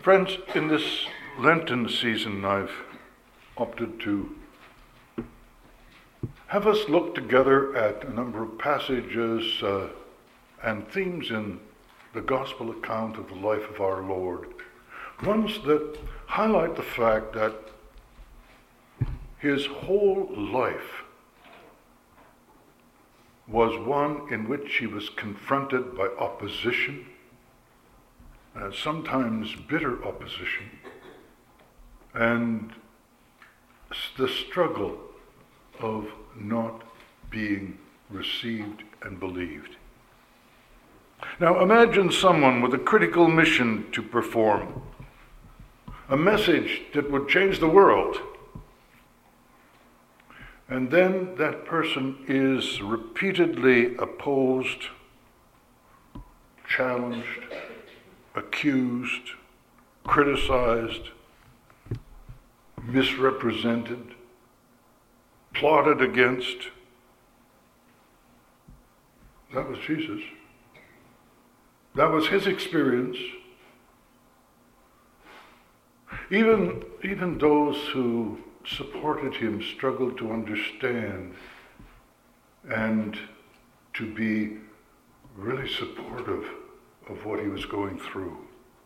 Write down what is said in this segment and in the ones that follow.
Friends, in this Lenten season, I've opted to have us look together at a number of passages and themes in the gospel account of the life of our Lord. Ones that highlight the fact that his whole life was one in which he was confronted by opposition, sometimes bitter opposition, and the struggle of not being received and believed. Now imagine someone with a critical mission to perform, a message that would change the world, and then that person is repeatedly opposed, challenged, accused, criticized, misrepresented, plotted against. That was Jesus. That was his experience. Even those who supported him struggled to understand and to be really supportive of what he was going through.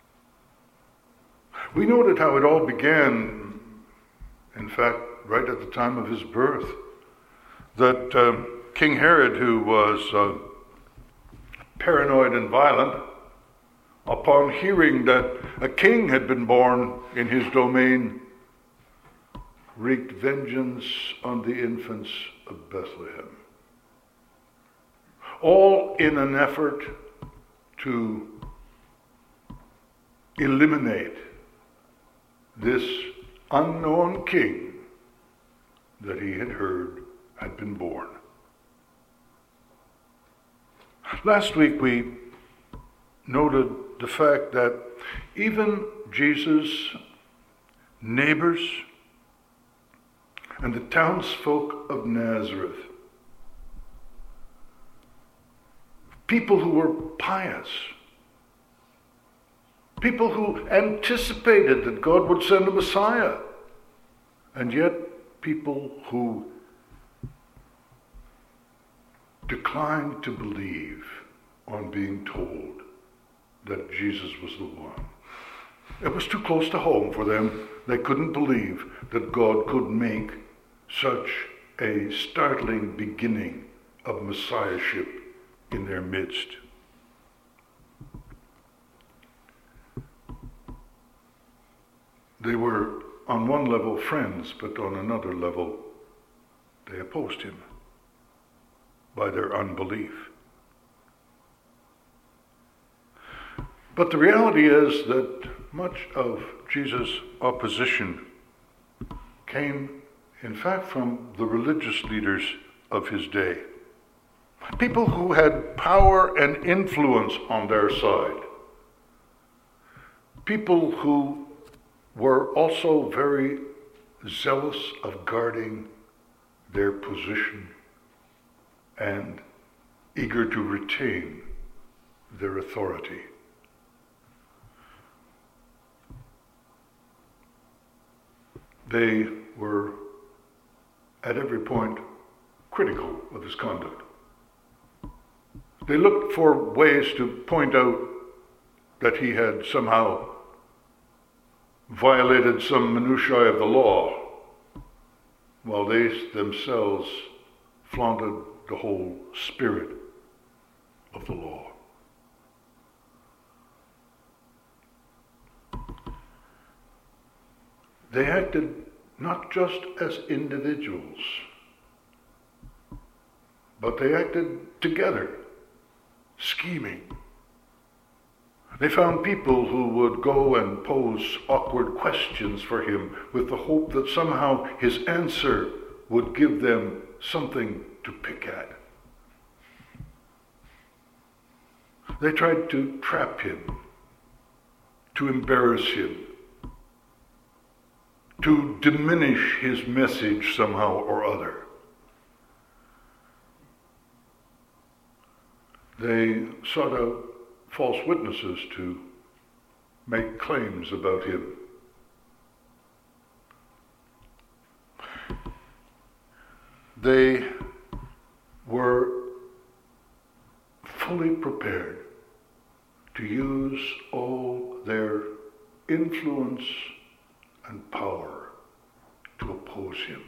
We noted how it all began, in fact, right at the time of his birth, that King Herod, who was paranoid and violent, upon hearing that a king had been born in his domain, wreaked vengeance on the infants of Bethlehem. All in an effort to eliminate this unknown king that he had heard had been born. Last week we noted the fact that even Jesus' neighbors and the townsfolk of Nazareth, people who were pious, people who anticipated that God would send a Messiah, and yet people who declined to believe on being told that Jesus was the one. It was too close to home for them. They couldn't believe that God could make such a startling beginning of messiahship in their midst. They were on one level friends, but on another level they opposed him by their unbelief. But the reality is that much of Jesus' opposition came, in fact, from the religious leaders of his day. People who had power and influence on their side. People who were also very zealous of guarding their position and eager to retain their authority. They were at every point critical of his conduct. They looked for ways to point out that he had somehow violated some minutiae of the law, while they themselves flaunted the whole spirit of the law. They acted not just as individuals, but they acted together, scheming. They found people who would go and pose awkward questions for him with the hope that somehow his answer would give them something to pick at. They tried to trap him, to embarrass him, to diminish his message somehow or other. They sought out false witnesses to make claims about him. They were fully prepared to use all their influence and power to oppose him.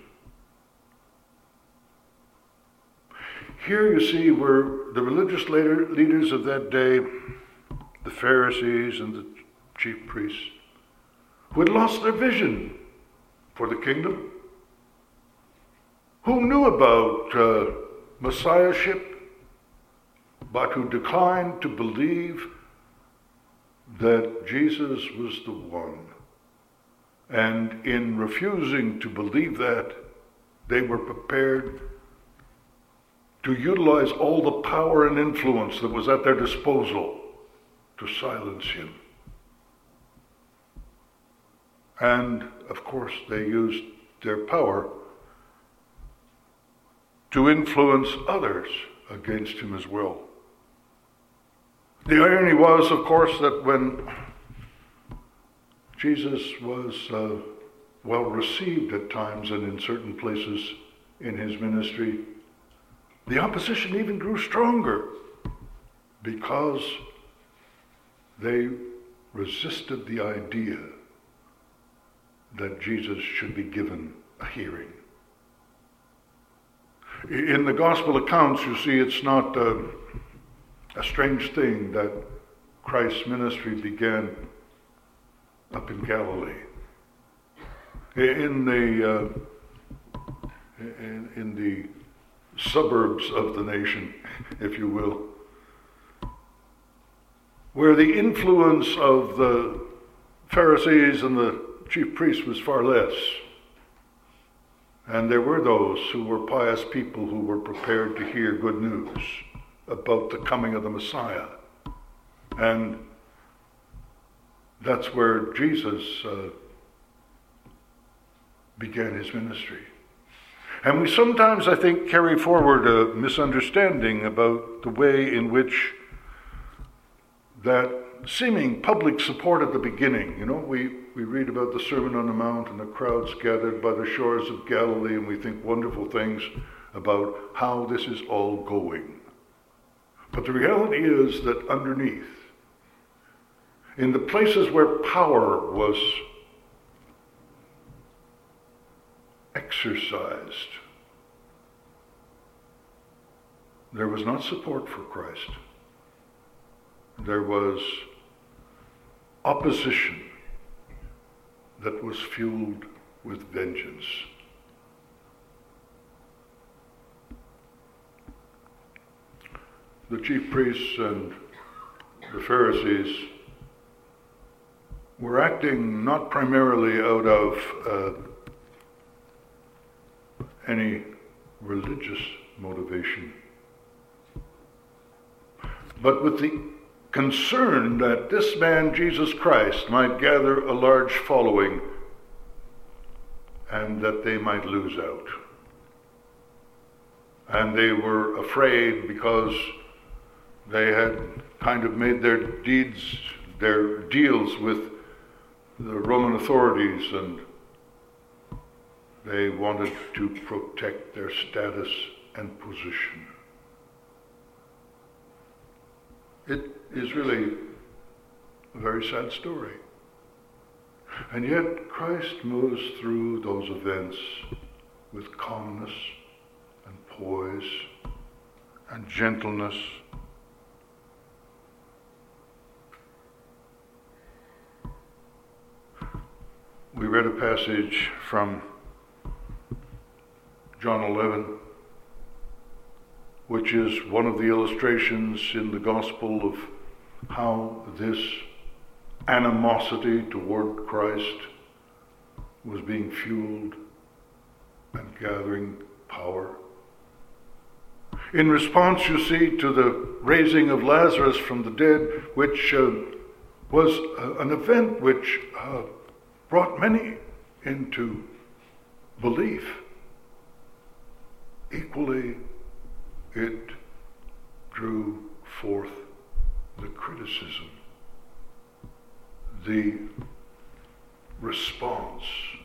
Here you see were the religious leaders of that day, the Pharisees and the chief priests, who had lost their vision for the kingdom, who knew about messiahship, but who declined to believe that Jesus was the one. And in refusing to believe that, they were prepared to utilize all the power and influence that was at their disposal to silence him. And, of course, they used their power to influence others against him as well. The irony was, of course, that when Jesus was well received at times and in certain places in his ministry, the opposition even grew stronger because they resisted the idea that Jesus should be given a hearing. In the gospel accounts, you see, it's not a strange thing that Christ's ministry began up in Galilee. In the suburbs of the nation, if you will, where the influence of the Pharisees and the chief priests was far less. And there were those who were pious people who were prepared to hear good news about the coming of the Messiah. And that's where Jesus began his ministry. And we sometimes, I think, carry forward a misunderstanding about the way in which that seeming public support at the beginning, we read about the Sermon on the Mount and the crowds gathered by the shores of Galilee, and we think wonderful things about how this is all going. But the reality is that underneath, in the places where power was exercised, there was not support for Christ. There was opposition that was fueled with vengeance. The chief priests and the Pharisees were acting not primarily out of any religious motivation, but with the concern that this man, Jesus Christ, might gather a large following and that they might lose out. And they were afraid because they had kind of made their deals with the Roman authorities, and they wanted to protect their status and position. It is really a very sad story. And yet Christ moves through those events with calmness and poise and gentleness. We read a passage from John 11, which is one of the illustrations in the gospel of how this animosity toward Christ was being fueled and gathering power. In response, you see, to the raising of Lazarus from the dead, which was an event which brought many into belief. Equally, it drew forth the criticism the response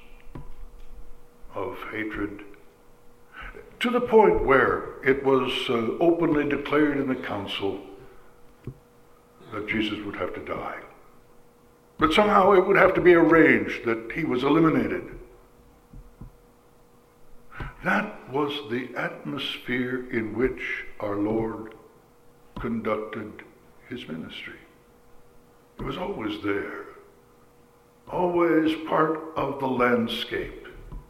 of hatred, to the point where it was openly declared in the council that Jesus would have to die. But somehow it would have to be arranged that he was eliminated. That was the atmosphere in which our Lord conducted his ministry. It was always there, always part of the landscape.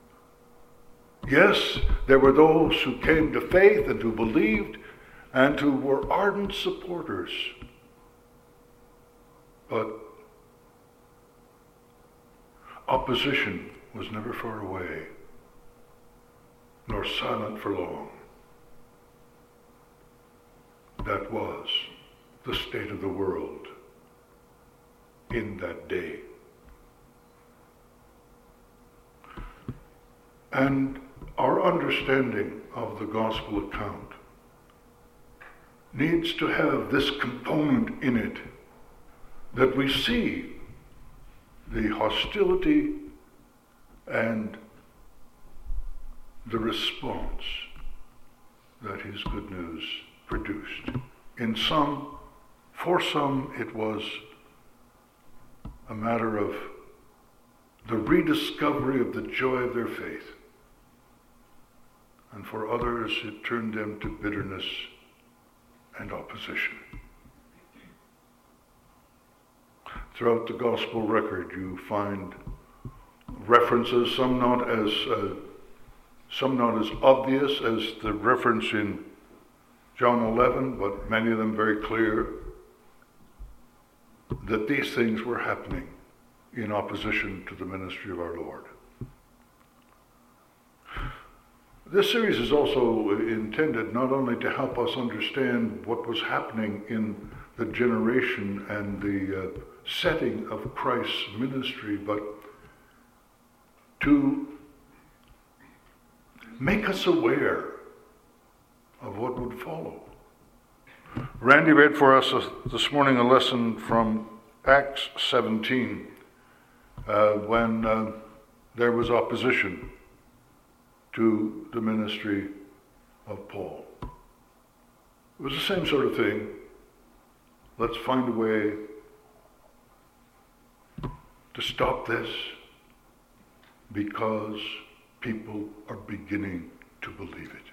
Yes, there were those who came to faith and who believed and who were ardent supporters. But opposition was never far away, nor silent for long. That was the state of the world in that day. And our understanding of the gospel account needs to have this component in it, that we see the hostility and the response that his good news produced. For some, it was a matter of the rediscovery of the joy of their faith. And for others, it turned them to bitterness and opposition. Throughout the gospel record, you find references, some not as obvious as the reference in John 11, but many of them very clear, that these things were happening in opposition to the ministry of our Lord. This series is also intended not only to help us understand what was happening in the generation and the setting of Christ's ministry, but to make us aware of what would follow. Randy read for us this morning a lesson from Acts 17, when there was opposition to the ministry of Paul. It was the same sort of thing. Let's find a way to stop this, because people are beginning to believe it.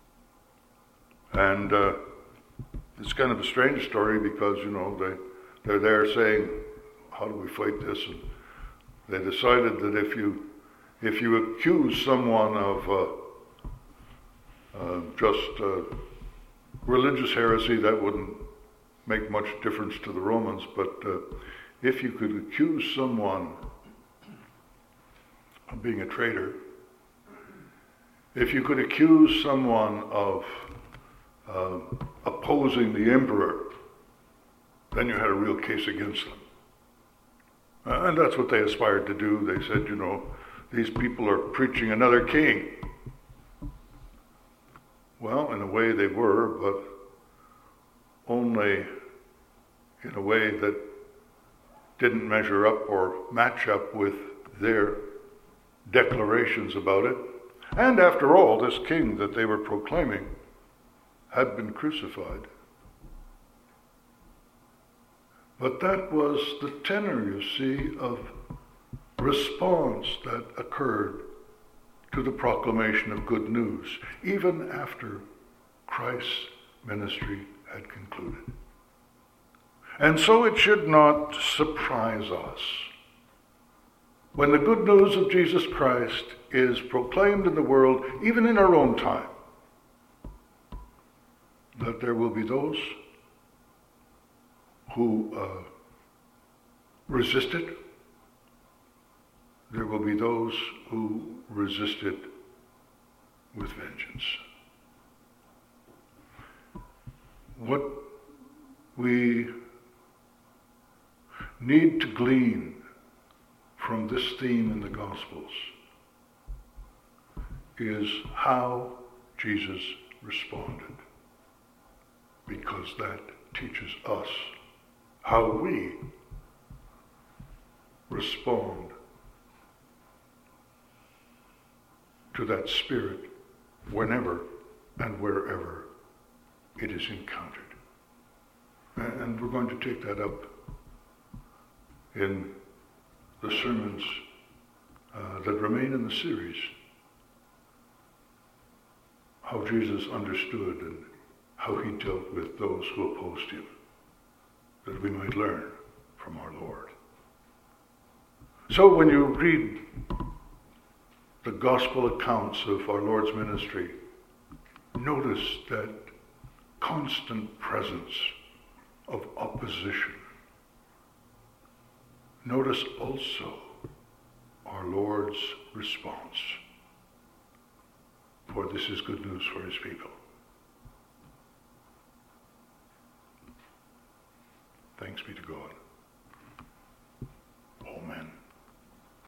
And it's kind of a strange story, because, they're there saying, how do we fight this? And they decided that if you accuse someone of just religious heresy, that wouldn't make much difference to the Romans. But if you could accuse someone of being a traitor, if you could accuse someone of opposing the emperor, then you had a real case against them. And that's what they aspired to do. They said, these people are preaching another king. Well, in a way they were, but only in a way that didn't measure up or match up with their declarations about it. And after all, this king that they were proclaiming had been crucified. But that was the tenor, you see, of response that occurred to the proclamation of good news, even after Christ's ministry had concluded. And so it should not surprise us when the good news of Jesus Christ is proclaimed in the world, even in our own time, that there will be those who resist it. There will be those who resist it with vengeance. What we need to glean from this theme in the Gospels is how Jesus responded, because that teaches us how we respond to that Spirit whenever and wherever it is encountered. And we're going to take that up in the sermons that remain in the series, how Jesus understood and how he dealt with those who opposed him, that we might learn from our Lord. So when you read the gospel accounts of our Lord's ministry, notice that constant presence of opposition. Notice also our Lord's response, for this is good news for his people. Thanks be to God.